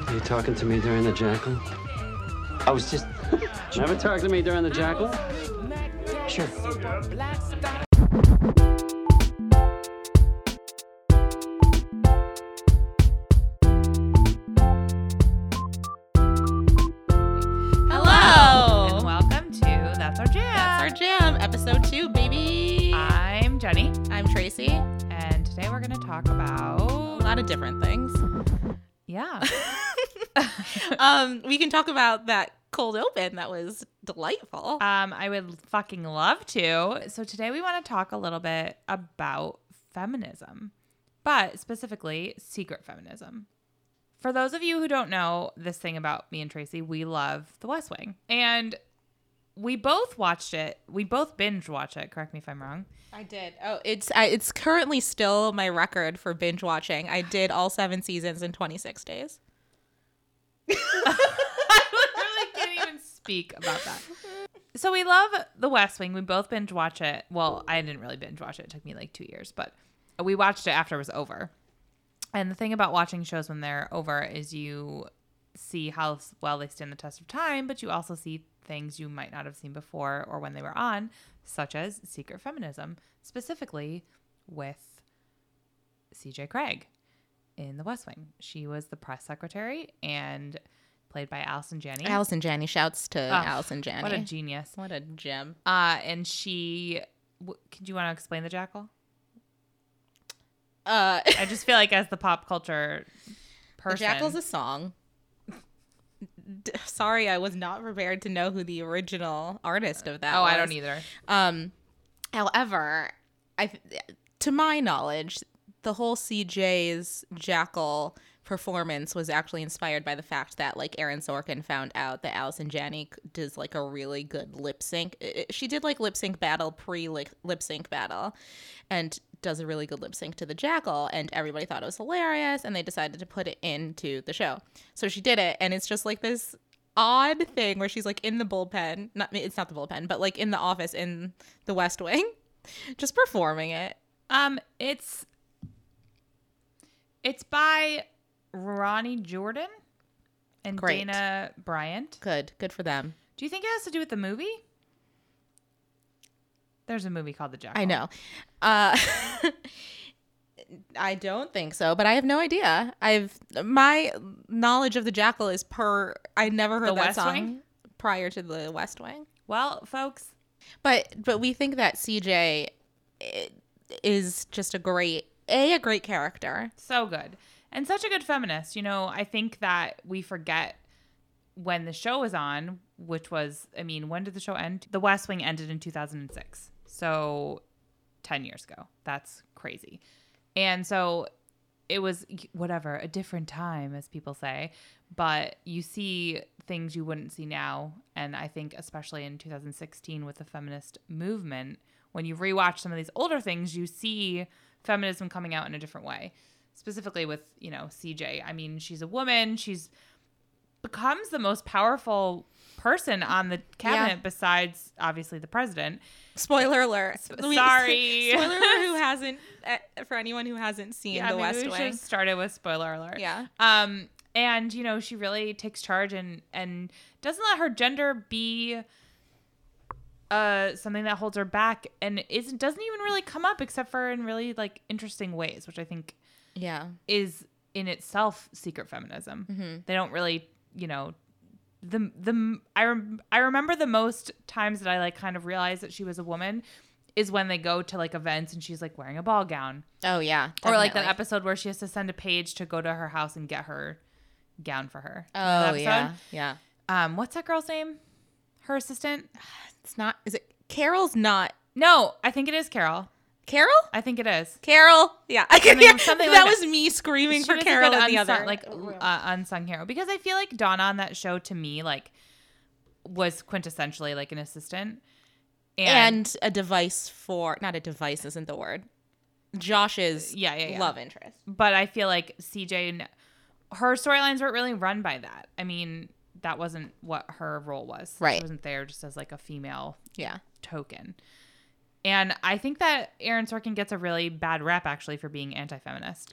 Are you talking to me during the Jackal? I was just... Never talk to me during the Jackal? Sure. Hello! And welcome to That's Our Jam. That's Our Jam, episode 2, baby. I'm Jenny. I'm Tracy. And today we're going to talk about... A lot of different things. Yeah. We can talk about that cold open. That was delightful. I would fucking love to. So today we want to talk a little bit about feminism, but specifically secret feminism. For those of you who don't know this thing about me and Tracy, we love The West Wing. And we both watched it. We both binge watch it. Correct me if I'm wrong. I did. Oh, it's currently still my record for binge watching. I did all 7 seasons in 26 days. I literally can't even speak about that. So we love The West Wing. We both binge watch it. Well, I didn't really binge watch it. It took me like 2 years, but we watched it after it was over. And the thing about watching shows when they're over is you see how well they stand the test of time, but you also see things you might not have seen before or when they were on, such as secret feminism, specifically with CJ Craig in The West Wing. She was the press secretary and played by Allison Janney. Allison Janney. Shouts to Allison Janney. What a genius. What a gem. And she... do you want to explain the Jackal? I just feel like as the pop culture person... The Jackal's a song. Sorry, I was not prepared to know who the original artist of that was. I don't either. However, to my knowledge, the whole CJ's Jackal performance was actually inspired by the fact that like Aaron Sorkin found out that Allison Janney does like a really good lip sync. She did like lip sync battle, lip sync battle, and does a really good lip sync to the Jackal, and everybody thought it was hilarious, and they decided to put it into the show. So she did it, and it's just like this odd thing where she's like in the bullpen, it's not the bullpen, but like in the office in the West Wing, just performing it. It's by Ronnie Jordan and Great. Dana Bryant. Good for them. Do you think it has to do with the movie? There's a movie called The Jackal. I know. I don't think so, but I have no idea. My knowledge of the Jackal is I never heard The that West song Wing? prior to the West Wing. Well, folks, But we think that CJ is just a great character. so good. And such a good feminist. You know, I think that we forget when the show was on, which was, when did the show end? The West Wing ended in 2006. So 10 years ago. That's crazy. And so it was a different time, as people say. But you see things you wouldn't see now. And I think especially in 2016 with the feminist movement, when you rewatch some of these older things, you see feminism coming out in a different way. Specifically with, CJ. She's a woman. She's becomes the most powerful person on the cabinet besides, obviously, the president. Spoiler alert. Sorry. Spoiler alert who hasn't, for anyone who hasn't seen The West Wing. We should have started with spoiler alert. Yeah. And, she really takes charge and doesn't let her gender be something that holds her back and doesn't even really come up except for in really, like, interesting ways, which I think is in itself secret feminism. Mm-hmm. They don't really, I remember the most times that I like kind of realized that she was a woman is when they go to like events and she's like wearing a ball gown. Oh yeah. Definitely. Or like that episode where she has to send a page to go to her house and get her gown for her. Oh yeah. Yeah. What's that girl's name? Her assistant? Is it Carol's not? No, I think it is Carol. Carol? I think it is. Carol? Yeah. I can hear something that like was me screaming for was Carol a and good the other. unsung hero. Because I feel like Donna on that show to me, like, was quintessentially like an assistant. And a device not a device isn't the word. Josh's love interest. But I feel like CJ, her storylines weren't really run by that. That wasn't what her role was. Right. She wasn't there just as like a female token. And I think that Aaron Sorkin gets a really bad rap actually for being anti-feminist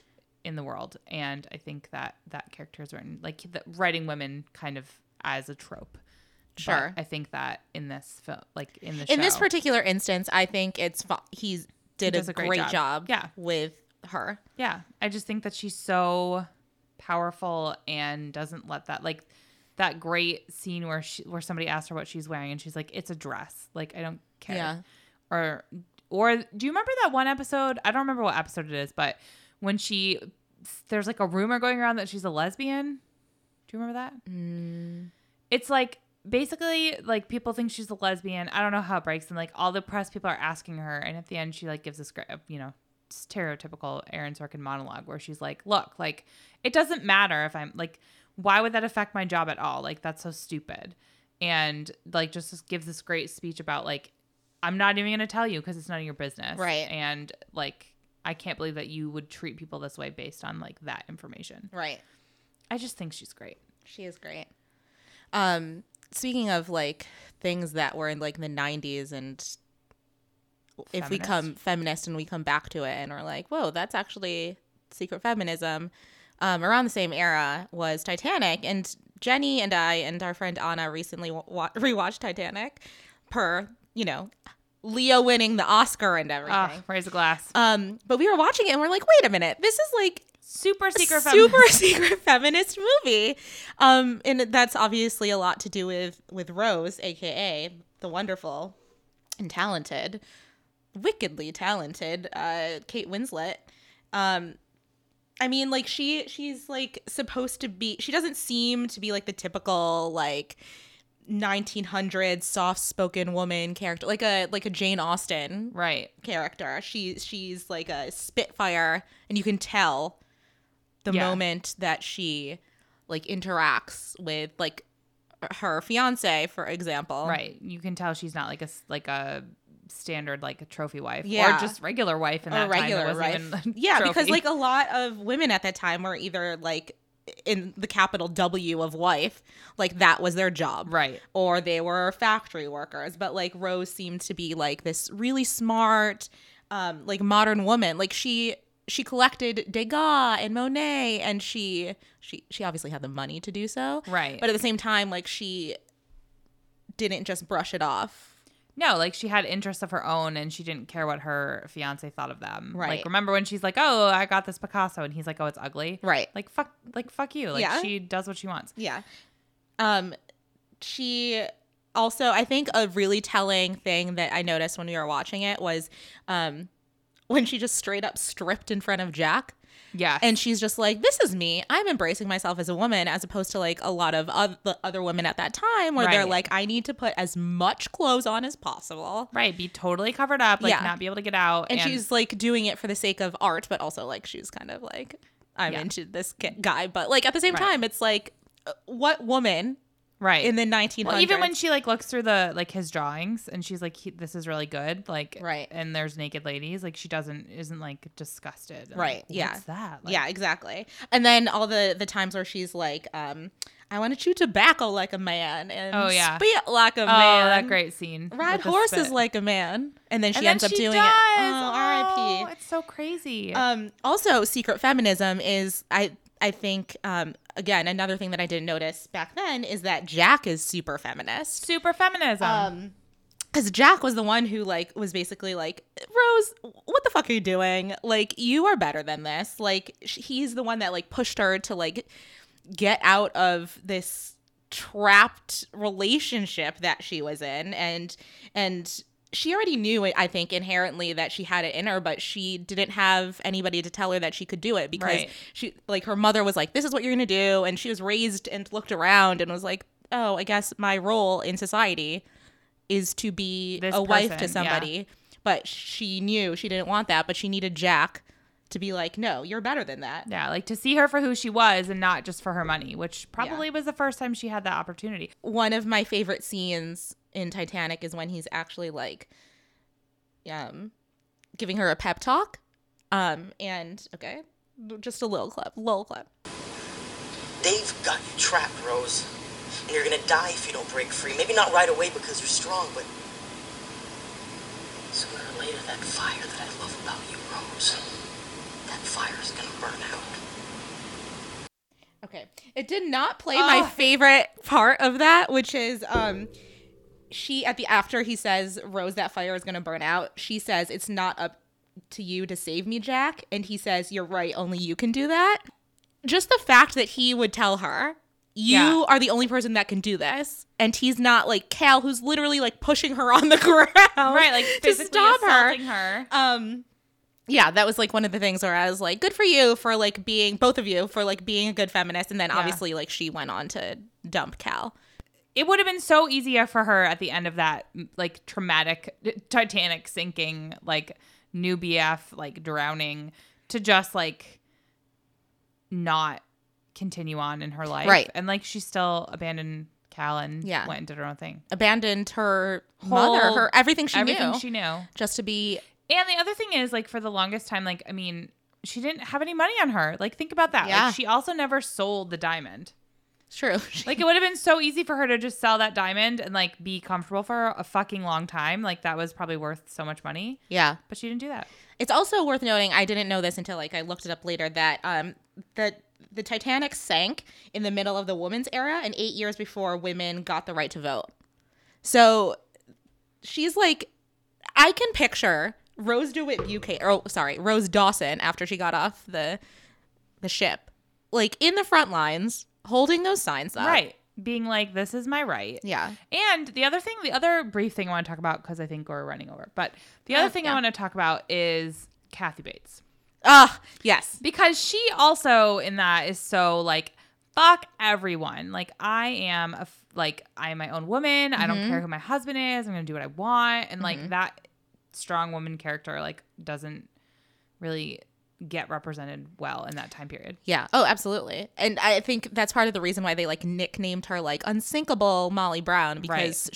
in the world. And I think that that character is written like writing women kind of as a trope. Sure. But I think that in this film, like in the In this show, particular instance, I think he did does a great job Yeah. with her. Yeah. I just think that she's so powerful and doesn't let that, like that great scene where somebody asked her what she's wearing and she's like, it's a dress. Like, I don't care. Yeah. Or do you remember that one episode? I don't remember what episode it is, but when there's like a rumor going around that she's a lesbian. Do you remember that? It's like, basically, like, people think she's a lesbian. I don't know how it breaks. And like all the press people are asking her. And at the end, she like gives this, stereotypical Aaron Sorkin monologue where she's like, look, like, it doesn't matter if I'm like, why would that affect my job at all? Like, that's so stupid. And like, just gives this great speech about like, I'm not even going to tell you because it's none of your business. Right. And like, I can't believe that you would treat people this way based on like that information. Right. I just think she's great. She is great. Speaking of like things that were in like the 90s and if we come feminist and we come back to it and we're like, whoa, that's actually secret feminism. Around the same era was Titanic, and Jenny and I and our friend Anna recently rewatched Titanic per, Leo winning the Oscar and everything. Oh, raise a glass. But we were watching it and we're like, wait a minute, this is like super secret feminist movie. And that's obviously a lot to do with Rose, aka the wonderful and talented, wickedly talented Kate Winslet. I mean, like she's like supposed to be, she doesn't seem to be like the typical like 1900s soft-spoken woman character, like a Jane Austen character. She's like a spitfire, and you can tell the moment that she like interacts with like her fiance, for example. Right. You can tell she's not like a standard like a trophy wife, yeah, or just regular wife in that time. That wasn't even yeah, trophy. because like a lot of women at that time were either like in the capital W of wife, like that was their job, right? Or they were factory workers. But like Rose seemed to be like this really smart, like modern woman. Like she collected Degas and Monet, and she obviously had the money to do so, right? But at the same time, like she didn't just brush it off. No, like she had interests of her own, and she didn't care what her fiance thought of them. Right. Like, remember when she's like, "Oh, I got this Picasso," and he's like, "Oh, it's ugly." Right. Like fuck you. Like she does what she wants. Yeah. She also, I think a really telling thing that I noticed when we were watching it was when she just straight up stripped in front of Jack. Yeah. And she's just like, this is me. I'm embracing myself as a woman, as opposed to like a lot of other women at that time where they're like, I need to put as much clothes on as possible. Right. Be totally covered up, like not be able to get out. And she's like doing it for the sake of art, but also like she's kind of like, I'm into this guy. But like at the same time, it's like, what woman in the 1900s? Well, even when she like looks through the like his drawings and she's like, this is really good, like and there's naked ladies, like she isn't like disgusted, right? Like, what's that? Like, yeah, exactly. And then all the times where she's like, I want to chew tobacco like a man and spit like a man. Oh, that great scene. Ride horses like a man, and then she ends up doing it. Oh, R.I.P. It's so crazy. Also, secret feminism is I think, again, another thing that I didn't notice back then is that Jack is super feminist. Super feminism. Because Jack was the one who, like, was basically like, Rose, what the fuck are you doing? Like, you are better than this. Like, he's the one that, like, pushed her to, like, get out of this trapped relationship that she was in. And she already knew it, I think, inherently that she had it in her, but she didn't have anybody to tell her that she could do it because she, like, her mother was like, this is what you're going to do. And she was raised and looked around and was like, oh, I guess my role in society is to be a wife to somebody. Yeah. But she knew she didn't want that, but she needed Jack to be like, no, you're better than that. Yeah, like to see her for who she was and not just for her money, which probably was the first time she had that opportunity. One of my favorite scenes in Titanic is when he's actually like giving her a pep talk. And okay, just a little clip. They've got you trapped, Rose. And you're gonna die if you don't break free. Maybe not right away because you're strong, but sooner or later that fire that I love about you, Rose, that fire's gonna burn out. Okay. It did not play my favorite part of that, which is she after he says, Rose, that fire is gonna burn out, she says, it's not up to you to save me, Jack. And he says, you're right, only you can do that. Just the fact that he would tell her, you are the only person that can do this. And he's not like Cal, who's literally like pushing her on the ground. Right, like to physically stop assaulting her. Yeah, that was like one of the things where I was like, good for you for like being, both of you, for like being a good feminist. And then obviously like she went on to dump Cal. It would have been so easier for her at the end of that like traumatic Titanic sinking, like new BF, like drowning, to just like not continue on in her life. Right. And like she still abandoned Cal and went and did her own thing. Abandoned her mother, her everything she knew. Just to be. And the other thing is, like, for the longest time, like, I mean, she didn't have any money on her. Like, think about that. Yeah. Like, she also never sold the diamond. It's true. Like, it would have been so easy for her to just sell that diamond and, like, be comfortable for a fucking long time. Like, that was probably worth so much money. Yeah. But she didn't do that. It's also worth noting, I didn't know this until, like, I looked it up later, that the Titanic sank in the middle of the women's era and 8 years before women got the right to vote. So she's like, I can picture Rose Dawson, after she got off the ship, like in the front lines, holding those signs up. Right. Being like, this is my right. Yeah. And the other brief thing I want to talk about, because I think we're running over, but the other thing I want to talk about is Kathy Bates. Yes. Because she also in that is so like, fuck everyone. Like, I am I am my own woman. I don't care who my husband is. I'm going to do what I want. And like that strong woman character like doesn't really get represented well in that time period. Yeah. Oh, absolutely. And I think that's part of the reason why they like nicknamed her like unsinkable Molly Brown, because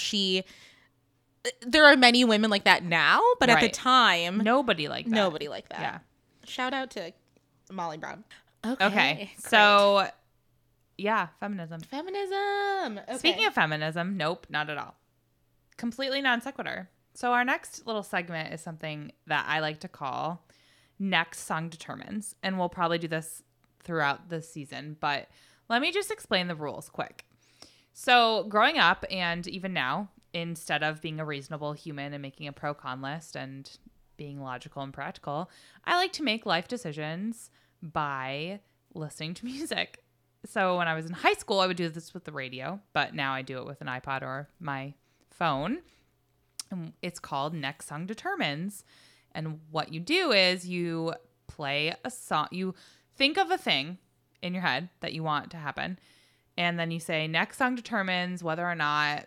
there are many women like that now, but at the time, nobody like that. Nobody like that. Yeah. Shout out to Molly Brown. Okay. So yeah, feminism. Okay. Speaking of feminism, nope, not at all. Completely non sequitur. So our next little segment is something that I like to call Next Song Determines. And we'll probably do this throughout the season, but let me just explain the rules quick. So growing up and even now, instead of being a reasonable human and making a pro-con list and being logical and practical, I like to make life decisions by listening to music. So when I was in high school, I would do this with the radio, but now I do it with an iPod or my phone. It's called Next Song Determines. And what you do is you play a song. You think of a thing in your head that you want to happen. And then you say, next song determines whether or not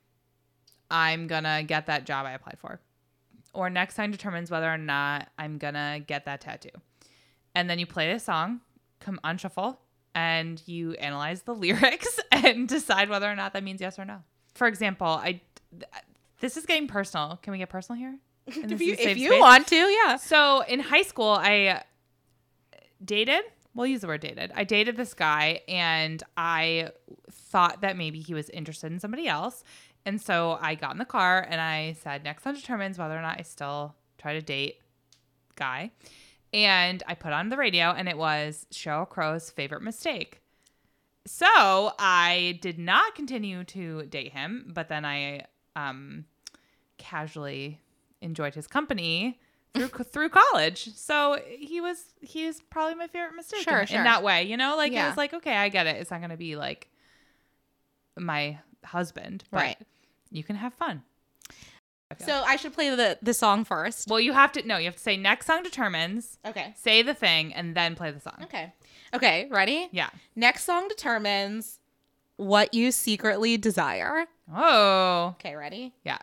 I'm going to get that job I applied for. Or next song determines whether or not I'm going to get that tattoo. And then you play the song, come on shuffle, and you analyze the lyrics and decide whether or not that means yes or no. For example, this is getting personal. Can we get personal here? If you want to, yeah. So in high school, I dated. We'll use the word dated. I dated this guy, and I thought that maybe he was interested in somebody else. And so I got in the car, and I said, next one determines whether or not I still try to date guy. And I put on the radio, and it was Sheryl Crow's Favorite Mistake. So I did not continue to date him, but then I casually enjoyed his company through college. So he's probably my favorite mistake in that way, you know, like it was like, okay, I get it. It's not going to be like my husband, but you can have fun. So I should play the song first. Well, you have to say next song determines. Okay. Say the thing and then play the song. Okay. Ready? Yeah. Next song determines what you secretly desire. Oh. Okay. Ready? Yeah.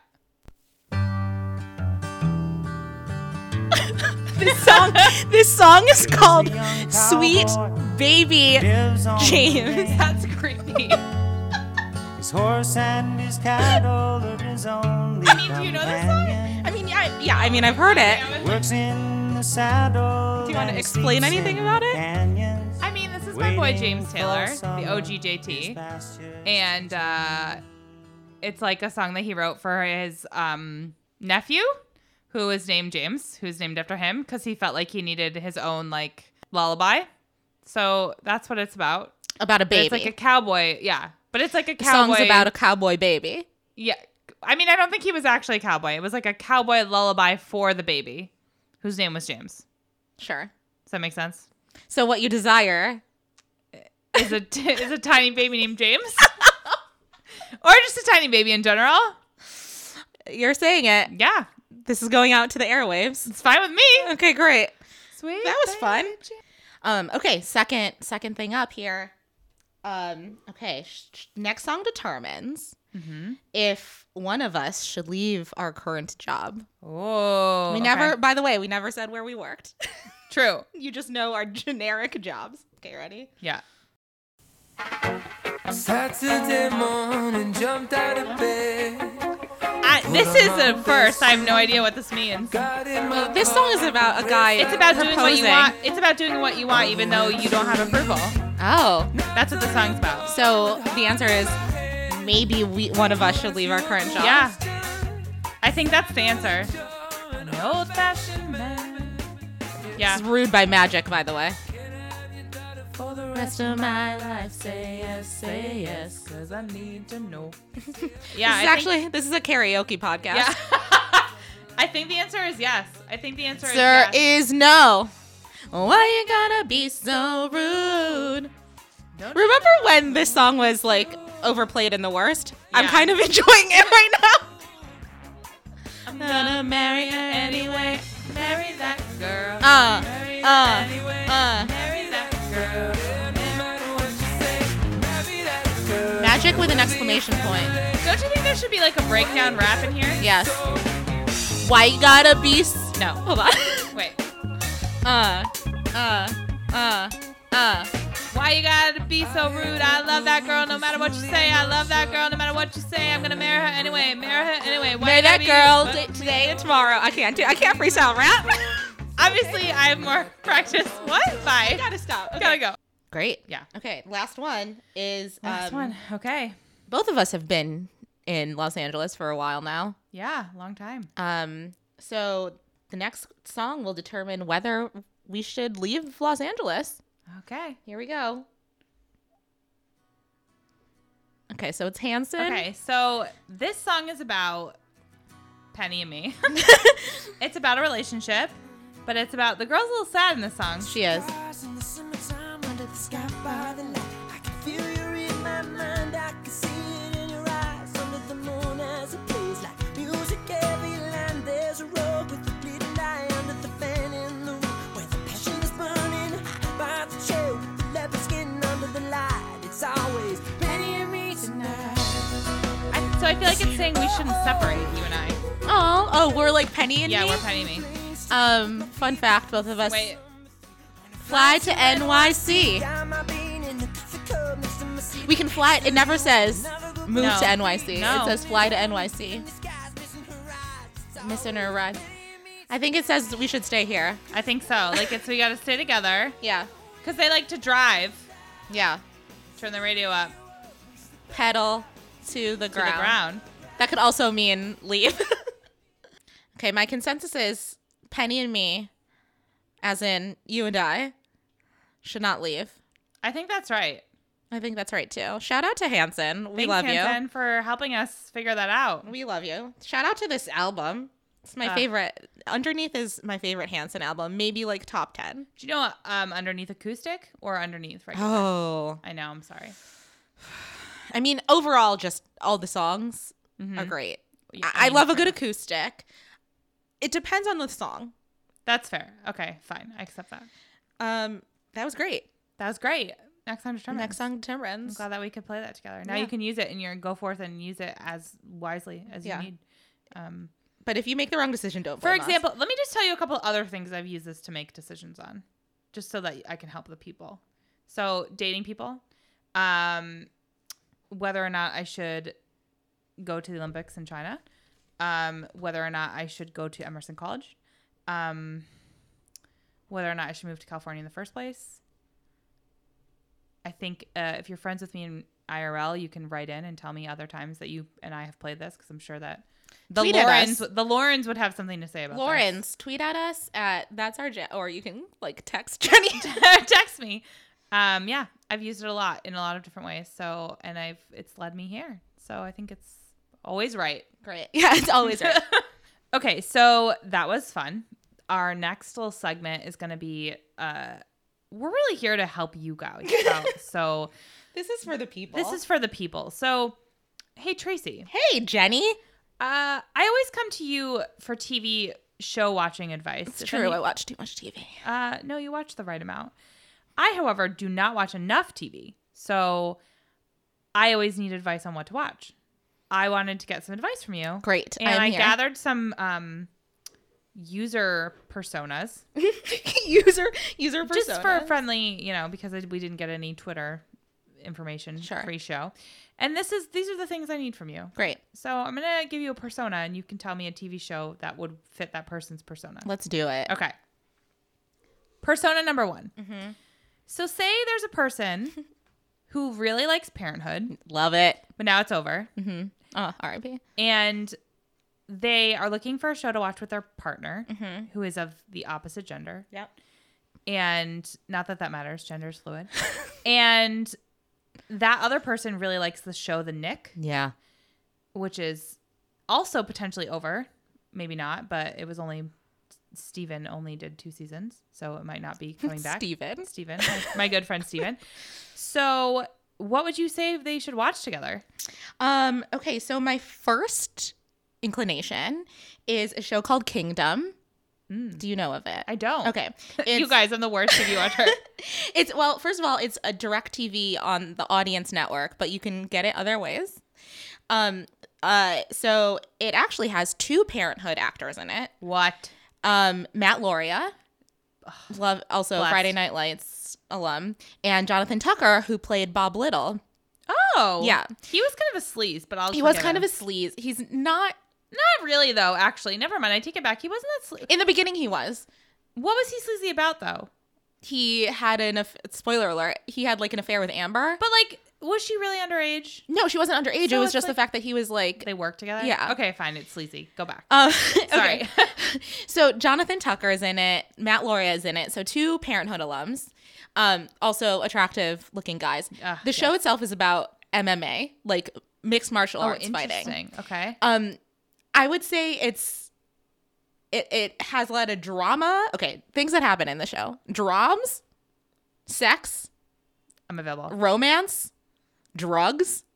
This song is called Sweet Baby James. That's creepy. His horse and his cattle are his only do you know this song? I mean, yeah. I mean, I've heard it. Works in the saddle. Do you want to explain anything about it? I mean, this is my boy James Taylor, the OG JT, and it's like a song that he wrote for his nephew, who is named James, who's named after him because he felt like he needed his own like lullaby. So that's what it's about. About a But baby. it's like a cowboy. Yeah. But it's like a The cowboy. song's about a cowboy baby. Yeah. I mean, I don't think he was actually a cowboy. It was like a cowboy lullaby for the baby whose name was James. Sure. Does that make sense? So what you desire Is a tiny baby named James? Or just a tiny baby in general? You're saying it. Yeah. This is going out to the airwaves. It's fine with me. Okay, great. Sweet. That was fun. baby James. Okay, second thing up here. Okay, next song determines if one of us should leave our current job. Oh. We okay. never, by the way, we never said where we worked. True. You just know our generic jobs. Okay, ready? Yeah. Saturday morning, jumped out of bed. This is a first. I have no idea what this means. Got in my This song is about a guy. It's about doing what you proposing. want. It's about doing what you want, even though you don't have approval. Oh, That's what the song's about. so the answer is maybe one of us should leave our current job. Yeah. I think that's the answer. An old-fashioned man. Yeah. It's Rude by Magic, by the way. For the rest of my life, say yes. Because I need to know. This is a karaoke podcast. Yeah. I think the answer is yes. I think the answer There is yes. is no. Why you gotta be so rude? Don't Remember when this song was like overplayed in the worst? I'm Yeah. kind of enjoying it right now. I'm Gonna marry her anyway. marry that girl. Marry her anyway. Marry that girl. Magic with an exclamation point. Don't you think there should be like a breakdown rap in here? Yes. Why you gotta be No. Hold on. Wait. uh. Why you gotta be so rude? I love that girl no matter what you say. I love that girl no matter what you say. I'm gonna marry her anyway. Marry her anyway. Why Marry you gotta that be girl rude? today and tomorrow. I can't freestyle rap. Obviously, I have more practice. What? Bye. Gotta stop. Okay. Gotta go. Great. Yeah. Okay, last one is Last one. Okay. both of us have been in Los Angeles for a while now. Yeah, long time. So the next song will determine whether we should leave Los Angeles. Okay. Here we go. Okay, so it's Hanson. Okay, so this song is about Penny and me. It's about a relationship, but it's about the girl's a little sad in this song. She is. in the summertime under the sky by the light. I can feel you in my mind. I can see it in your eyes under the moon as it plays like music every line. There's a road with a bleeding eye under the fan in the room where the passion is burning hot by the chair with the leopard skin under the light. It's always Penny and me tonight. So I feel like it's saying we shouldn't separate, you and I. Oh, we're like Penny and Yeah, me. we're Penny and me. Fun fact, both of us Wait. fly to NYC. We can fly. It never says move No. to NYC. No. It says fly to NYC. Missing her ride. I think it says we should stay here. I think so. Like, it's we gotta stay together. Yeah. Because they like to drive. Yeah. Turn the radio up Pedal to the to ground. the ground. That could also mean leave. Okay, my consensus is Penny and me, as in you and I, should not leave. I think that's right. I think that's right too. Shout out to Hanson. We Thanks, love Hanson, for helping us figure that out. you. We love you. Shout out to this album. It's my favorite. Underneath is my favorite Hanson album. Maybe like top 10. Do you know underneath acoustic or underneath regular? Oh. I know. I'm sorry. I mean, overall, just all the songs are great. Yeah, I mean, love a fair good enough. acoustic. It depends on the song. That's fair. Okay, fine. I accept that. That was great. That was great. Next song determines. Next song I'm determines. glad that we could play that together. Now Yeah. you can use it in your go forth and use it as wisely as Yeah. you need. But if you make the wrong decision, don't For blame us. example, let me just tell you a couple other things I've used this to make decisions on, just so that I can help the people. So dating people, whether or not I should go to the Olympics in China, whether or not I should go to Emerson College, whether or not I should move to California in the first place. I think if you're friends with me IRL, you can write in and tell me other times that you and I have played this, because I'm sure that the Tweet at us. Laurens would have something to say about Lawrence, tweet at us at That's Our or you can like text Jenny. this. Text me. Yeah, I've used it a lot in a lot of different ways. So, and it's led me here. So I think it's always right. Great. Yeah, it's always right. Okay, so that was fun. Our next little segment is going to be, we're really here to help you guys out. So This is for the people. this is for the people. So, hey, Tracy. Hey, Jenny. I always come to you for TV show watching advice. It's true. I watch too much TV. No, you watch the right amount. I, however, do not watch enough TV. So I always need advice on what to watch. I wanted to get some advice from you. Great. And I'm I here. gathered some user personas. user persona. Just for friendly, because we didn't get any Twitter information. Sure. Free show. And these are the things I need from you. Great. So I'm going to give you a persona, and you can tell me a TV show that would fit that person's persona. Let's do it. Okay. Persona number 1. Mm-hmm. So say there's a person who really likes Parenthood, Love it. but now it's over. Mm-hmm. Oh, R.I.P. And they are looking for a show to watch with their partner, Mm-hmm. who is of the opposite gender. Yep. And not that matters. Gender's fluid. And that other person really likes the show The Nick, Yeah. which is also potentially over. Maybe not, but it was Steven only did 2 seasons, so it might not be coming back. Steven, my good friend Steven. So what would you say they should watch together? Okay, so my first inclination is a show called Kingdom. Do you know of it? I don't. Okay. You guys, I'm the worst TV watcher. Well, first of all, it's a DirecTV on the Audience Network, but you can get it other ways. So it actually has 2 Parenthood actors in it. What? Matt Lauria, love also Blessed. Friday Night Lights alum, and Jonathan Tucker, who played Bob Little. Oh. Yeah. He was kind of a sleaze, but He was kind of a sleaze. He's not. Not really, though, actually. Never mind. I take it back. He wasn't that sleazy. In the beginning, he was. What was he sleazy about, though? He had spoiler alert. He had like an affair with Amber. But, was she really underage? No, she wasn't underage. So it was it's just the like- fact that he was like. They worked together? Yeah. Okay, fine. It's sleazy. Go back. Sorry. So Jonathan Tucker is in it. Matt Lauria is in it. So 2 Parenthood alums. Also attractive looking guys. The show itself is about MMA, like mixed martial arts fighting. Interesting. Okay. I would say it has a lot of drama. Okay, things that happen in the show: drums, sex, I'm available. romance, drugs.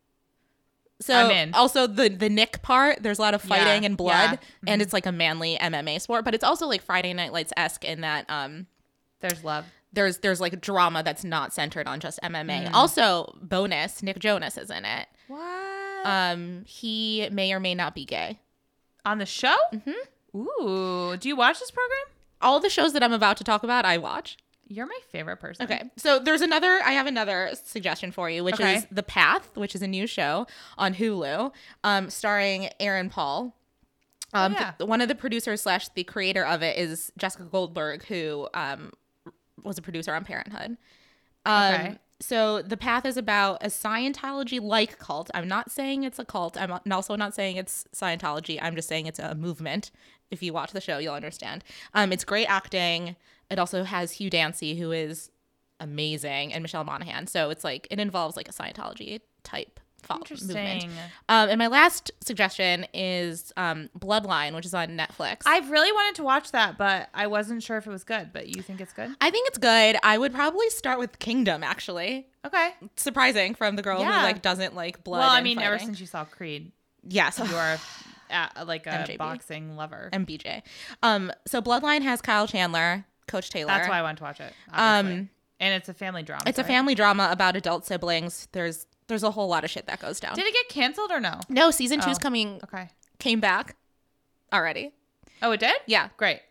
So I'm in. Also the Nick part, there's a lot of fighting Yeah, and blood, yeah. and it's like a manly MMA sport, but it's also like Friday Night Lights-esque in that There's love. there's like drama that's not centered on just MMA. Also, bonus, Nick Jonas is in it. What? He may or may not be gay. On the show? Mm-hmm. Ooh. Do you watch this program? All the shows that I'm about to talk about, I watch. You're my favorite person. Okay. So I have another suggestion for you, which is The Path, which is a new show on Hulu, starring Aaron Paul. Yeah. One of the producers / the creator of it is Jessica Goldberg, who was a producer on Parenthood. Okay. So The Path is about a Scientology-like cult. I'm not saying it's a cult. I'm also not saying it's Scientology. I'm just saying it's a movement. If you watch the show, you'll understand. It's great acting. It also has Hugh Dancy, who is amazing, and Michelle Monaghan. So it's like it involves like a Scientology type movement. Interesting. And my last suggestion is Bloodline, which is on Netflix. I've really wanted to watch that, but I wasn't sure if it was good. But you think it's good? I think it's good. I would probably start with Kingdom, actually. Okay. Surprising from the girl Yeah. who like doesn't like blood. Well, I and mean, ever fighting. since you saw Creed, Yes, you are like a MJB. boxing lover. MBJ. So Bloodline has Kyle Chandler, Coach Taylor. That's why I want to watch it. Obviously. And it's a family drama. It's a right? family drama about adult siblings. There's a whole lot of shit that goes down. Did it get canceled or no? No, season 2's Oh. Okay. came back already. Oh, it did? Yeah. Great.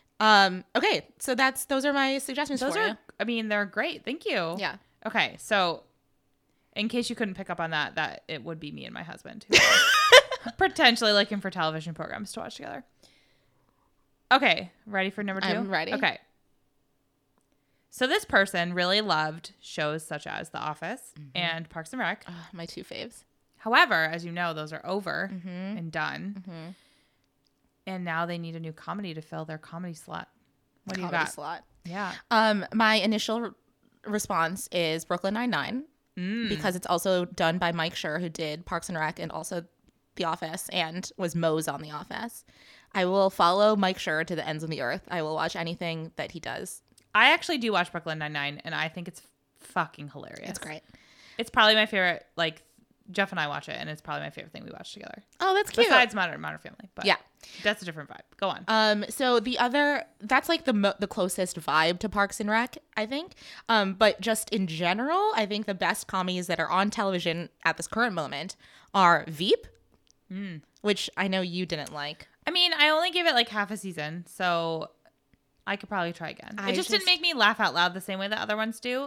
Okay, so those are my suggestions Those for are, you. I mean, they're great. Thank you. Yeah. Okay. So, in case you couldn't pick up on that it would be me and my husband who are potentially looking for television programs to watch together. Okay. Ready for number 2? I'm ready. Okay. So this person really loved shows such as The Office and Parks and Rec. My two faves. However, as you know, those are over and done. And now they need a new comedy to fill their comedy slot. What do you Comedy got? slot. Yeah. My initial response is Brooklyn Nine-Nine because it's also done by Mike Schur, who did Parks and Rec and also The Office and was Mose on The Office. I will follow Mike Schur to the ends of the earth. I will watch anything that he does. I actually do watch Brooklyn Nine-Nine, and I think it's fucking hilarious. It's great. It's probably my favorite. Like, Jeff and I watch it, and it's probably my favorite thing we watch together. Oh, that's cute. Besides Modern Family. But Yeah. that's a different vibe. Go on. So the other, that's like the closest vibe to Parks and Rec, I think. But just in general, I think the best comedies that are on television at this current moment are Veep, which I know you didn't like. I mean, I only gave it like half a season, so I could probably try again. It just didn't make me laugh out loud the same way that other ones do.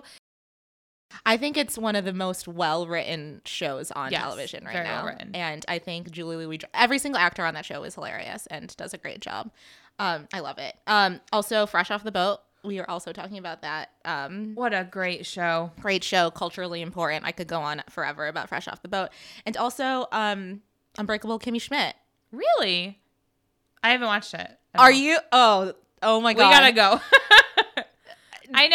I think it's one of the most well-written shows on Yes, television right very now. well-written. And I think Julie Louis, every single actor on that show is hilarious and does a great job. I love it. Also, Fresh Off the Boat. We are also talking about that. What a great show. Great show, culturally important. I could go on forever about Fresh Off the Boat. And also, Unbreakable Kimmy Schmidt. Really? I haven't watched it. Are you? Oh my We God. gotta go. I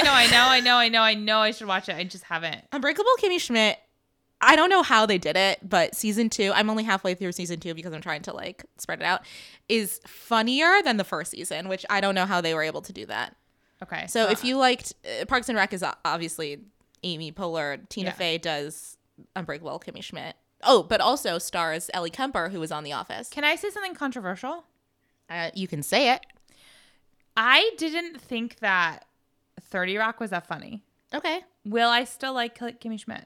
know I should watch it. I just haven't. Unbreakable Kimmy Schmidt. I don't know how they did it, but season 2, I'm only halfway through season 2 because I'm trying to like spread it out, is funnier than the first season, which I don't know how they were able to do that. Okay. So if you liked Parks and Rec is obviously Amy Poehler. Tina Yeah. Fey does Unbreakable Kimmy Schmidt. Oh, but also stars Ellie Kemper, who was on The Office. Can I say something controversial? You can say it. I didn't think that 30 Rock was that funny. Okay. Will I still like Kimmy Schmidt?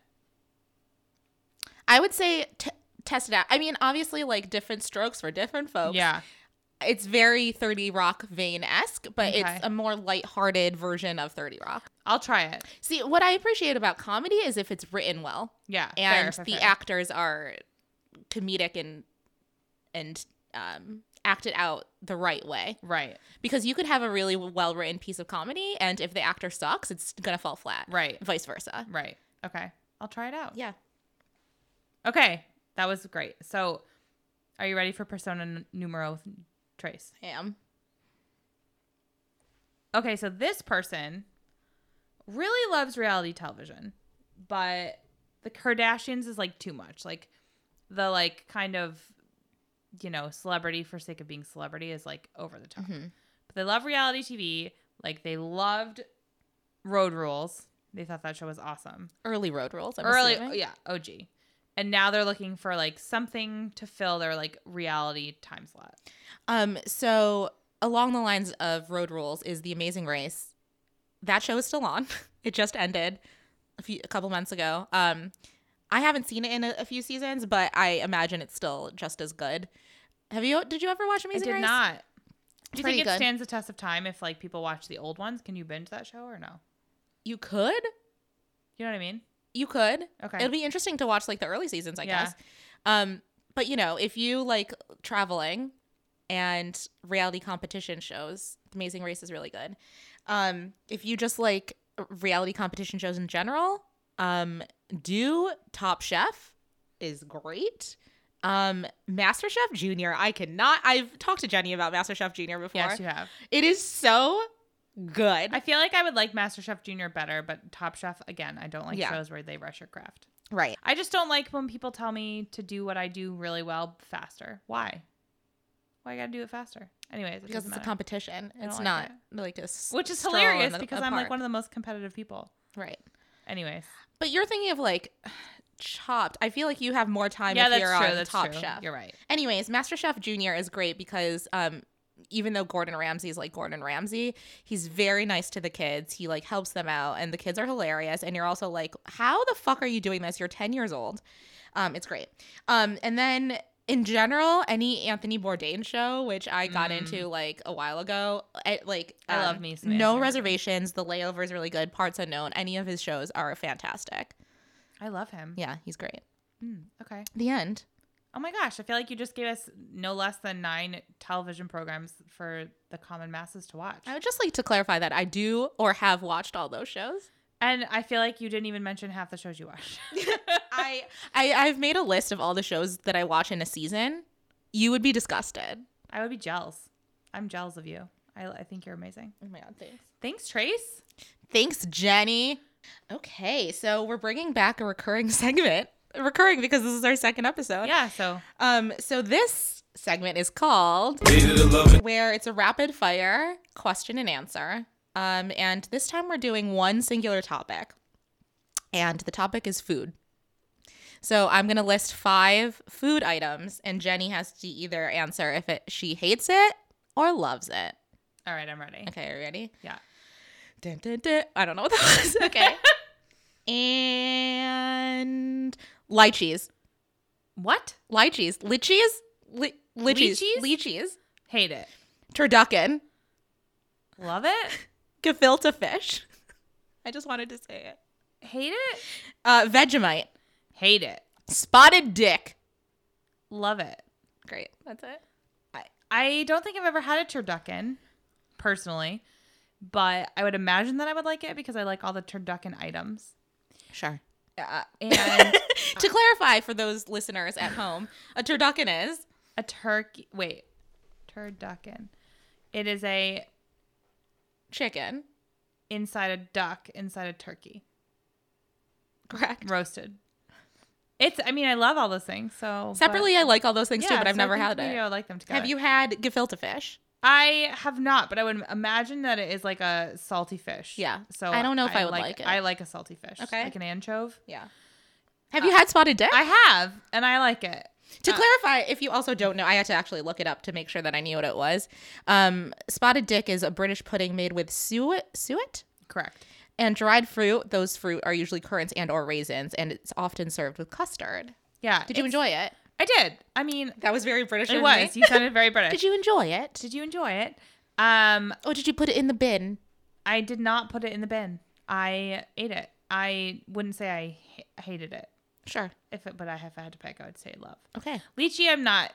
I would say test it out. I mean, obviously, like different strokes for different folks. Yeah. It's very 30 Rock vein-esque, but Okay. it's a more lighthearted version of 30 Rock. I'll try it. See, what I appreciate about comedy is if it's written well. Yeah. And fair. the actors are comedic and acted out the right way. Right. Because you could have a really well-written piece of comedy, and if the actor sucks, it's going to fall flat. Right. Vice versa. Right. Okay. I'll try it out. Yeah. Okay. That was great. So, are you ready for persona numero tres? I am. Okay, so this person really loves reality television, but the Kardashians is like too much. Like the like kind of, you know, celebrity for sake of being celebrity is like over the top. But they love reality TV. Like they loved Road Rules. They thought that show was awesome. Early Road Rules. I'm assuming. Yeah, OG. And now they're looking for like something to fill their like reality time slot. So along the lines of Road Rules is The Amazing Race. That show is still on. It just ended a couple months ago. I haven't seen it in a few seasons, but I imagine it's still just as good. Did you ever watch Amazing Race? I did not. Do you pretty think it good. stands the test of time if like people watch the old ones? Can you binge that show or no? You could. You know what I mean? You could. Okay. It'll be interesting to watch like the early seasons, I Yeah. guess. But you know, if you like traveling and reality competition shows, The Amazing Race is really good. If you just like reality competition shows in general, do Top Chef is great. MasterChef Junior, I've talked to Jenny about MasterChef Junior before. Yes, you have. It is so good. I feel like I would like MasterChef Junior better, but Top Chef, again, I don't like Yeah. shows where they rush your craft. Right. I just don't like when people tell me to do what I do really well faster. Why? Why I gotta do it faster? Anyways, it Because doesn't it's a matter. competition. I It's don't not like like a Which is stroll hilarious in because a I'm like park. one of the most competitive people. Right. Anyways. But you're thinking of like Chopped. I feel like you have more time Yeah, if that's you're true. on That's Top true. Chef. You're right. Anyways, MasterChef Junior is great because even though Gordon Ramsay is like Gordon Ramsay, he's very nice to the kids. He like helps them out, and the kids are hilarious. And you're also like, how the fuck are you doing this? You're 10 years old. It's great. And then in general, any Anthony Bourdain show, which I got into like a while ago, I love me some No Anthony Reservations. The Layover is really good. Parts Unknown. Any of his shows are fantastic. I love him. Yeah, he's great. Okay. The end. Oh my gosh, I feel like you just gave us no less than 9 television programs for the common masses to watch. I would just like to clarify that I do or have watched all those shows. And I feel like you didn't even mention half the shows you watch. I've made a list of all the shows that I watch in a season. You would be disgusted. I would be jealous. I'm jealous of you. I think you're amazing. Oh my God, thanks. Thanks, Trace. Thanks, Jenny. Okay, so we're bringing back a recurring segment. Recurring because this is our second episode. Yeah, so So this segment is called where it's a rapid fire question and answer. And this time we're doing one singular topic. And the topic is food. So I'm going to list 5 food items and Jenny has to either answer if she hates it or loves it. all right, I'm ready. Okay, are you ready? Yeah. Dun, dun, dun. I don't know what that was. Okay. And lychees. What? Lychees. Lychees? Lychees. Lychees. Hate it. Turducken. Love it. Gefilte fish. I just wanted to say it. Hate it. Vegemite. Hate it. Spotted dick. Love it. Great. That's it. I don't think I've ever had a turducken, personally, but I would imagine that I would like it because I like all the turducken items. Sure. And To clarify for those listeners at home, a turducken is a turkey. Wait, turducken. It is a chicken. inside a duck, inside a turkey, Correct. roasted. I mean, I love all those things. So Separately, I like all those things too, yeah, but I've so never I think had maybe it. I would like them together. Have you had gefilte fish? I have not, but I would imagine that it is like a salty fish. Yeah. So I don't know if I would like it. I like a salty fish. Okay. Like an anchovy. Yeah. Have you had spotted dick? I have, and I like it. To clarify, if you also don't know, I had to actually look it up to make sure that I knew what it was. Spotted dick is a British pudding made with suet? Correct. And dried fruit. Those fruit are usually currants and or raisins, and it's often served with custard. Yeah. Did you enjoy it? I did. I mean, That was very British. it of was. me. You sounded very British. Did you enjoy it? Did you enjoy it? Or did you put it in the bin? I did not put it in the bin. I ate it. I wouldn't say I hated it. Sure. But if I had to pick, I would say love. Okay. Lychee, I'm not.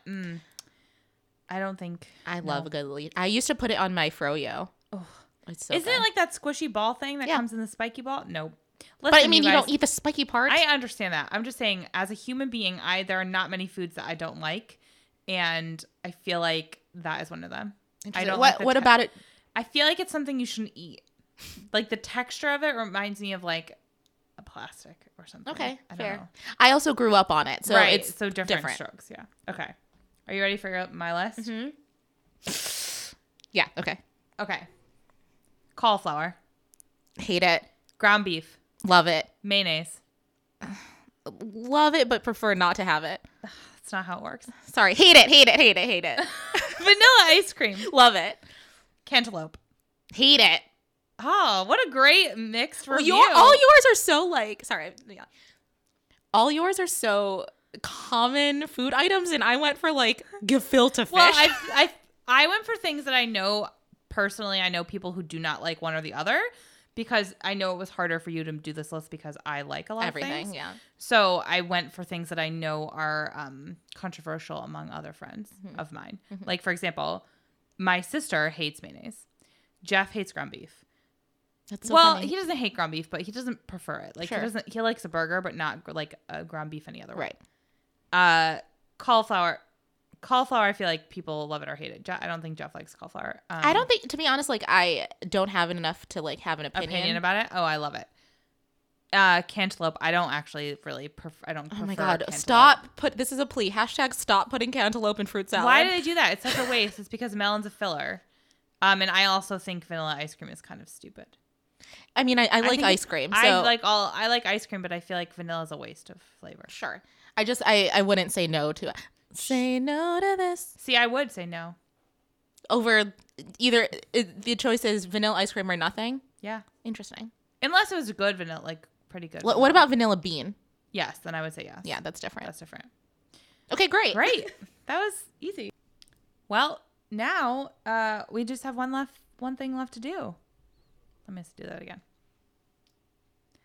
I don't think. I love a good lychee. I used to put it on my froyo. Oh, it's so Isn't good. it like that squishy ball thing that Yeah. comes in the spiky ball? Nope. But Listen, I mean, you guys, don't eat the spiky part. I understand that. I'm just saying, as a human being, there are not many foods that I don't like, and I feel like that is one of them. I don't. What? What about it? I feel like it's something you shouldn't eat. Like the texture of it reminds me of like a plastic or something. Okay, I don't fair. know. I also grew up on it, so right. it's So different strokes. Yeah. Okay. Are you ready for my list? Mm-hmm. Yeah. Okay. Okay. Cauliflower, Hate it. ground beef, Love it. mayonnaise. Love it, but prefer not to have it. That's not how it works. Sorry. Hate it. Hate it. Hate it. Hate it. Vanilla ice cream, Love it. cantaloupe. Hate it. Oh, what a great mixed review. All yours are so like. Sorry. Yeah. All yours are so common food items, and I went for like gefilte fish. Well, I went for things that I know personally. I know people who do not like one or the other because I know it was harder for you to do this list because I like a lot of everything. things. Yeah. So I went for things that I know are controversial among other friends of mine. Like, for example, my sister hates mayonnaise. Jeff hates ground beef. That's so Well, funny. he doesn't hate ground beef, but he doesn't prefer it. Like Sure. he likes a burger, but not like a ground beef any other way. Right. Cauliflower, I feel like people love it or hate it. I don't think Jeff likes cauliflower. I don't think, to be honest, like I don't have enough to like have an opinion about it. Oh, I love it. Cantaloupe, I don't actually really prefer. I don't. Oh prefer my god! cantaloupe. This is a plea. # stop putting cantaloupe in fruit salad. Why do they do that? It's such a waste. It's because melon's a filler. And I also think vanilla ice cream is kind of stupid. I mean, I like think ice cream. So I like ice cream, but I feel like vanilla is a waste of flavor. sure. I wouldn't say no to it. Say no to this See, I would say no. over either. The choice is vanilla ice cream or nothing. Yeah, Interesting. unless it was good vanilla, like pretty good. What vanilla. about vanilla bean? Yes, then I would say yes. Yeah, that's different. That's different. Okay, great. Great. That was easy. Well, now we just have one thing left to do. Let me do that again.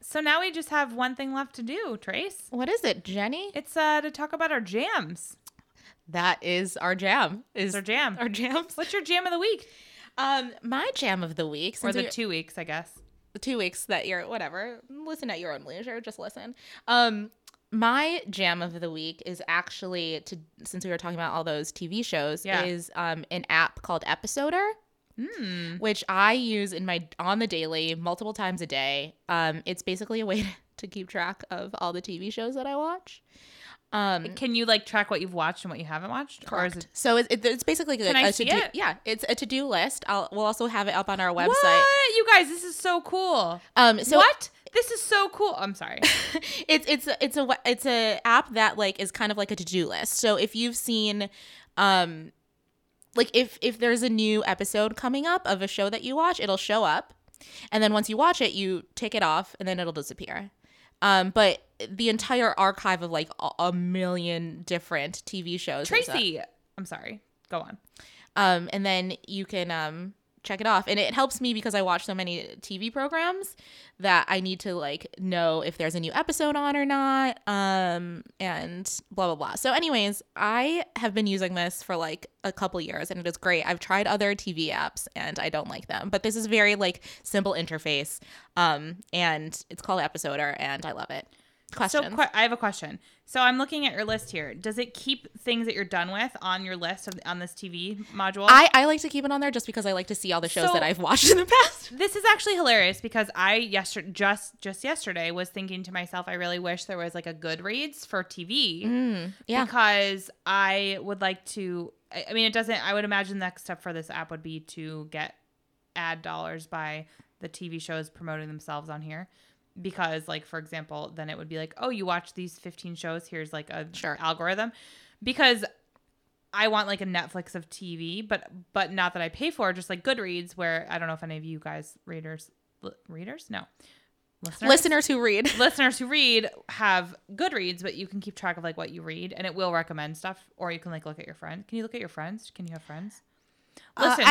So now we just have one thing left to do, Trace. What is it, Jenny? It's to talk about our jams. That is our jam. It's our jam. Our jams. What's your jam of the week? My jam of the week. Or Since the 2 weeks, I guess. the 2 weeks that you're whatever. Listen at your own leisure. Just listen. My jam of the week is actually since we were talking about all those TV shows, is an app called Episoder. Which I use on the daily multiple times a day. It's basically a way to keep track of all the TV shows that I watch. Can you like track what you've watched and what you haven't watched? Correct. Or is it... So it's basically Can I see it? Yeah, it's a to-do list. We'll also have it up on our website. What? You guys, this is so cool. So what? This is so cool. I'm sorry. it's a app that like is kind of like a to-do list. So if you've seen like if there's a new episode coming up of a show that you watch, it'll show up. And then once you watch it, you take it off and then it'll disappear. But the entire archive of like a million different TV shows. Tracy, I'm sorry. Go on. And then you can check it off. And it helps me because I watch so many TV programs that I need to like know if there's a new episode on or not. And blah, blah, blah. So anyways, I have been using this for like a couple years and it is great. I've tried other TV apps and I don't like them, but this is very like simple interface. And it's called Episoder and I love it. Questions? So I have a question. So I'm looking at your list here. Does it keep things that you're done with on your list on this TV module? I like to keep it on there just because I like to see all the shows that I've watched in the past. This is actually hilarious because I just yesterday was thinking to myself, I really wish there was like a Goodreads for TV. Yeah. Because I would like to, I mean, I would imagine the next step for this app would be to get ad dollars by the TV shows promoting themselves on here. Because, like, for example, then it would be like, oh, you watch these 15 shows. Here's, like, a algorithm. Because I want, like, a Netflix of TV, but not that I pay for, just, like, Goodreads, where I don't know if any of you guys, readers? No. Listeners who read. Listeners who read have Goodreads, but you can keep track of, like, what you read, and it will recommend stuff. Or you can, like, look at your friend. Can you look at your friends? Can you have friends? Listen,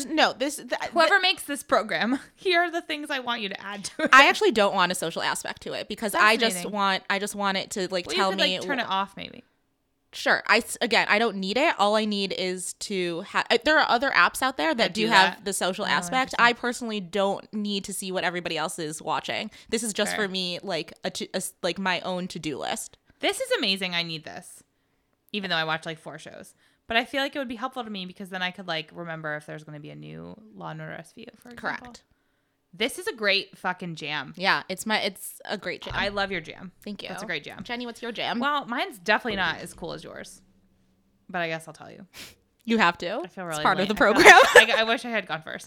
whoever makes this program, here are the things I want you to add to it. I actually don't want a social aspect to it because I just want it to like tell you could, me. Like, turn it off, maybe. Sure. I don't need it. All I need is to have. There are other apps out there that do have the social aspect. I personally don't need to see what everybody else is watching. This is just for me, like like my own to-do list. This is amazing. I need this, even though I watch like 4 shows. But I feel like it would be helpful to me because then I could like remember if there's going to be a new Law & Order SVU, for example. Correct. This is a great fucking jam. Yeah, it's a great jam. I love your jam. Thank you. That's a great jam. Jenny, what's your jam? Well, mine's definitely not as cool as yours. But I guess I'll tell you. You have to. I feel really it's part lame. of the program. I wish I had gone first.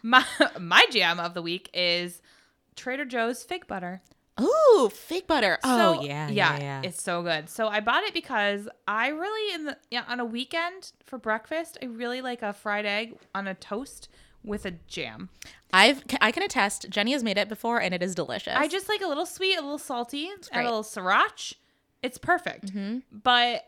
My jam of the week is Trader Joe's fig butter. Ooh, fig butter. So, yeah. It's so good. So I bought it because I really, on a weekend for breakfast, I really like a fried egg on a toast with a jam. I can attest. Jenny has made it before, and it is delicious. I just like a little sweet, a little salty, and a little sriracha. It's perfect. Mm-hmm. But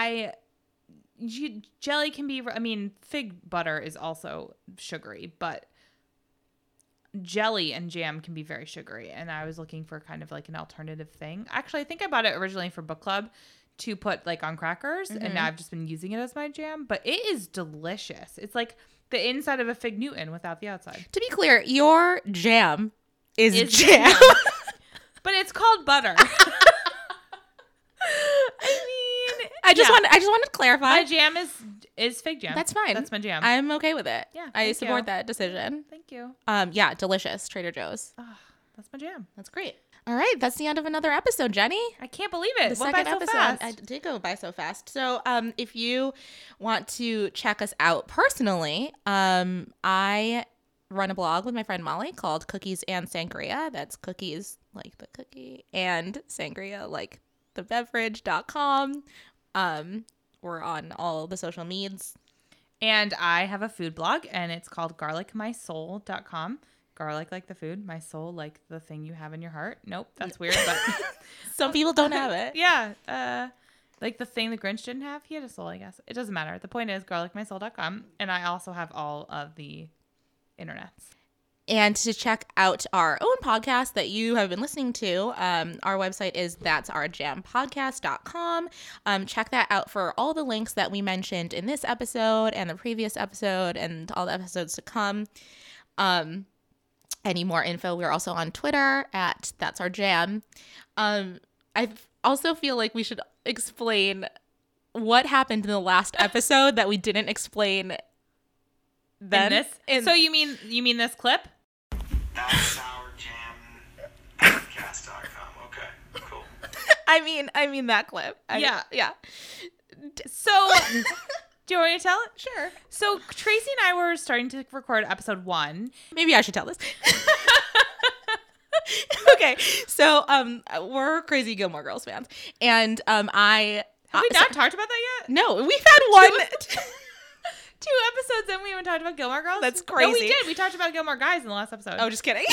jelly can be. I mean, fig butter is also sugary, but jelly and jam can be very sugary, and I was looking for kind of like an alternative thing. Actually, I think I bought it originally for book club to put like on crackers, and now I've just been using it as my jam, but it is delicious. It's like the inside of a fig Newton without the outside. To be clear, your jam is jam. But it's called butter. I just wanted to clarify. My jam is fig jam. That's fine. That's my jam. I'm okay with it. Yeah, I support that decision. Thank you. Yeah, delicious. Trader Joe's. Oh, that's my jam. That's great. All right, that's the end of another episode, Jenny. I can't believe it. The second episode. I did go by so fast. So, if you want to check us out personally, I run a blog with my friend Molly called Cookies and Sangria. That's cookies like the cookie and sangria like the beverage.com. We're on all the social medias. And I have a food blog, and it's called garlicmysoul.com. Garlic like the food, my soul like the thing you have in your heart. Nope, that's weird, but some people don't have it. Yeah, like the thing the Grinch didn't have. He had a soul, I guess. It doesn't matter. The point is garlicmysoul.com, and I also have all of the internets. And to check out our own podcast that you have been listening to, our website is that'sourjampodcast.com. Check that out for all the links that we mentioned in this episode and the previous episode and all the episodes to come. Any more info, we're also on Twitter at that'sourjam. I also feel like we should explain what happened in the last episode that we didn't explain then. So you mean this clip? That's sourjampodcast.com. Okay, cool. I mean that clip. Yeah. Yeah. So, do you want me to tell it? Sure. So Tracy and I were starting to record episode 1. Maybe I should tell this. Okay. So, we're crazy Gilmore Girls fans. And Have we not talked about that yet? No, we've had one. 2 episodes and we haven't talked about Gilmore Girls? That's No, we crazy. did. We talked about Gilmore Guys in the last episode. Oh, just kidding.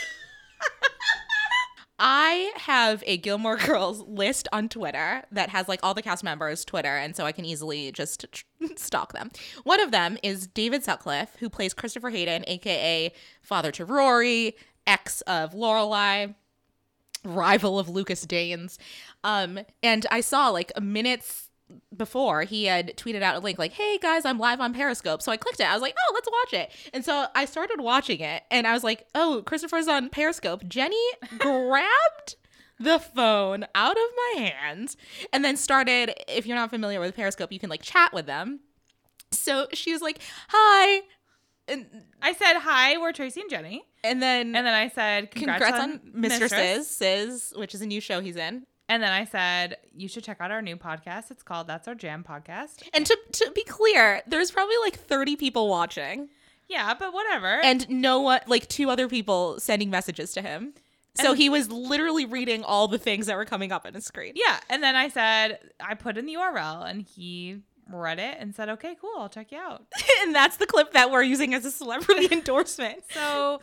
I have a Gilmore Girls list on Twitter that has like all the cast members' Twitter, and so I can easily just stalk them. One of them is David Sutcliffe, who plays Christopher Hayden, aka father to Rory, ex of Lorelai, rival of Lucas Danes. And I saw like minutes before he had tweeted out a link like, hey guys, I'm live on Periscope. So I clicked it. I was like, oh, let's watch it. And so I started watching it and I was like, oh, Christopher's on Periscope. Jenny grabbed the phone out of my hands and then started, if you're not familiar with Periscope, you can like chat with them. So she was like, hi. And I said, hi, we're Tracy and Jenny. then And then I said, congrats on Mistresses, Sis, which is a new show he's in. And then I said, you should check out our new podcast. It's called That's Our Jam Podcast. And to be clear, there's probably like 30 people watching. Yeah, but whatever. And no one, like 2 other people sending messages to him. So And- he was literally reading all the things that were coming up on his screen. yeah. And then I said, I put in the URL and he read it and said, okay, cool. I'll check you out. And that's the clip that we're using as a celebrity endorsement. So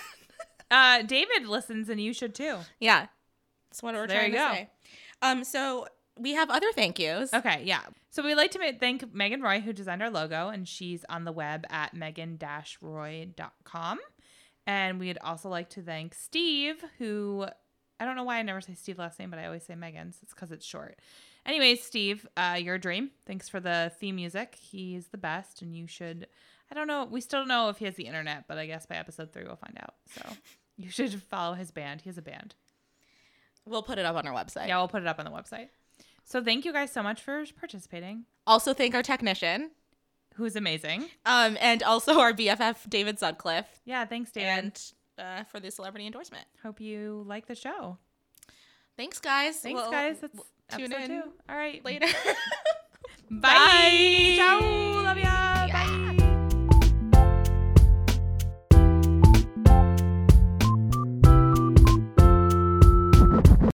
David listens and you should too. Yeah. That's what we're There trying you to go. say. So we have other thank yous. Okay, yeah. So we'd like to thank Megan Roy, who designed our logo, and she's on the web at megan-roy.com. And we'd also like to thank Steve, who, I don't know why I never say Steve last name, but I always say Megan's. It's because it's short. Anyways, Steve, you're a dream. Thanks for the theme music. He's the best, and you should, I don't know, we still don't know if he has the internet, but I guess by episode 3 we'll find out. So you should follow his band. He has a band. We'll put it up on our website. Yeah, we'll put it up on the website. So thank you guys so much for participating. Also thank our technician. Who's amazing. And also our BFF, David Sutcliffe. Yeah, thanks, David. And for the celebrity endorsement. Hope you like the show. Thanks, guys. Thanks, We'll guys. That's tune episode in 2. All right. later. Bye.